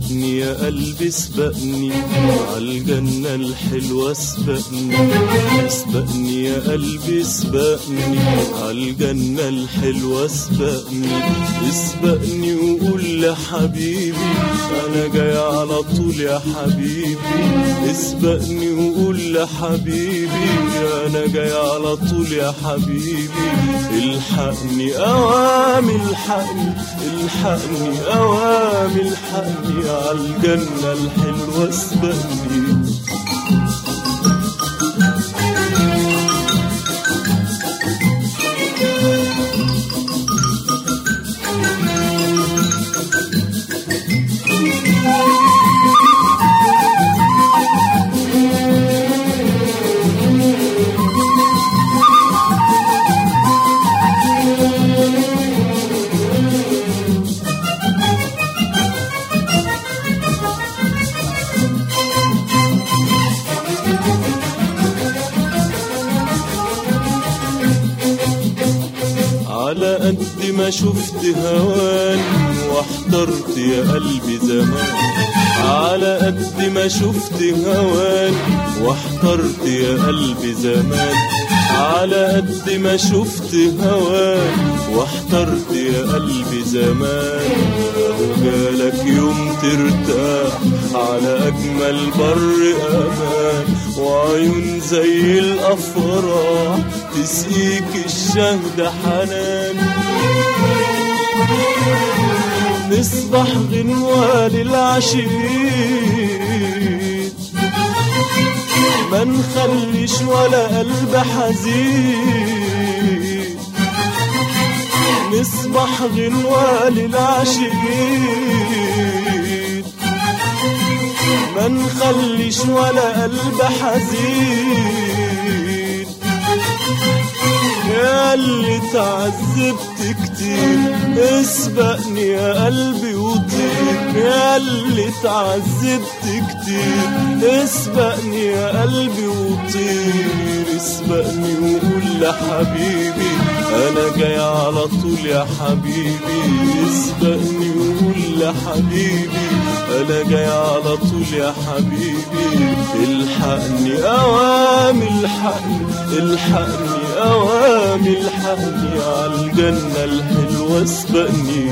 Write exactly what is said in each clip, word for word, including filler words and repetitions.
اسبقني يا قلبي اسبقني عالجنة الحلوة اسبقني، اسبقني يا قلبي اسبقني عالجنة الحلوة اسبقني، اسبقني وقول لحبيبي انا جاي على طول يا حبيبي، اسبقني وقول لحبيبي انا جاي على طول يا حبيبي، الحقني اوامي الحقني الحقني اوامي الحقني عالجنة الحلوة اسبقني. على قد ما شفت هوان واحترت يا قلبي زمان، على قد ما شفت هوان واحترت يا قلبي زمان، على قد ما شفت هوان واحترت يا قلبي زمان، وجالك يوم ترتاح على أجمل بر أمان، وعيون زي الأفراح تسقيك الشهد حنان، نصبح غنوة للعشيق ما نخليش ولا قلب حزين، نصبح غنوة للعشيق ما نخليش ولا قلب حزين، يا اللي تعذبت كتير اسبقني يا قلبي وطير، يا اللي تعذبت كتير اسبقني يا قلبي وطير، اسبقني وقول لحبيبي انا جاي على طول يا حبيبي، اسبقني وقول لحبيبي انا جاي على طول يا حبيبي، الحقني اوامي الحقني الحقني اوامي الحقني عالجنة الحلوة اسبقني.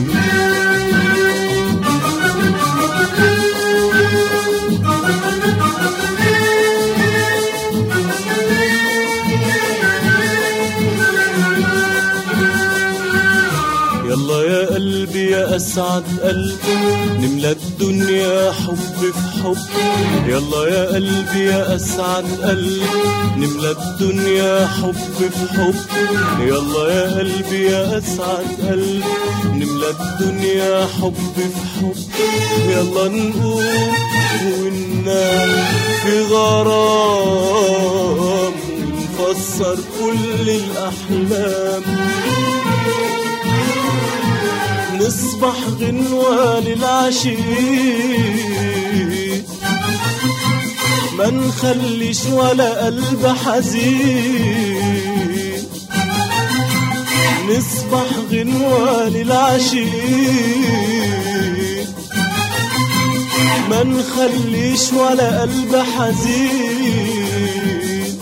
يلا يا قلبي يا أسعد قلب نملى الدنيا حب في حب، يلا يا قلبي يا أسعد قلب نملى الدنيا حب في حب، يلا يا قلبي يا أسعد قلب نملى الدنيا حب في حب، يلا نقوم وننام في غرام ونفسر كل الأحلام، نصبح غنوة للعشيق ما نخليش ولا قلب حزين، نصبح غنوة للعشيق ما نخليش ولا قلب حزين،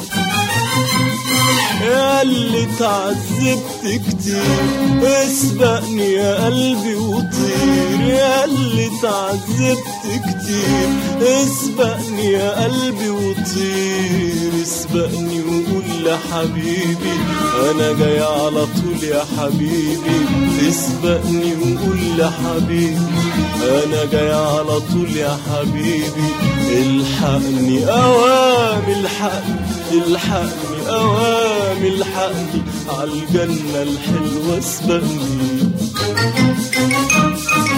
يا اللي تعذبت كتير اسبقني يا قلبي وطير، يا اللي تعذبت كتير اسبقني يا قلبي وطير، اسبقني وقول لحبيبي انا جاي على طول يا حبيبي، اسبقني وقول لحبيبي انا جاي على طول يا حبيبي، الحقني اوامي الحقني الحقني اوامي الحقني عالجنة الحلوة اسبقني.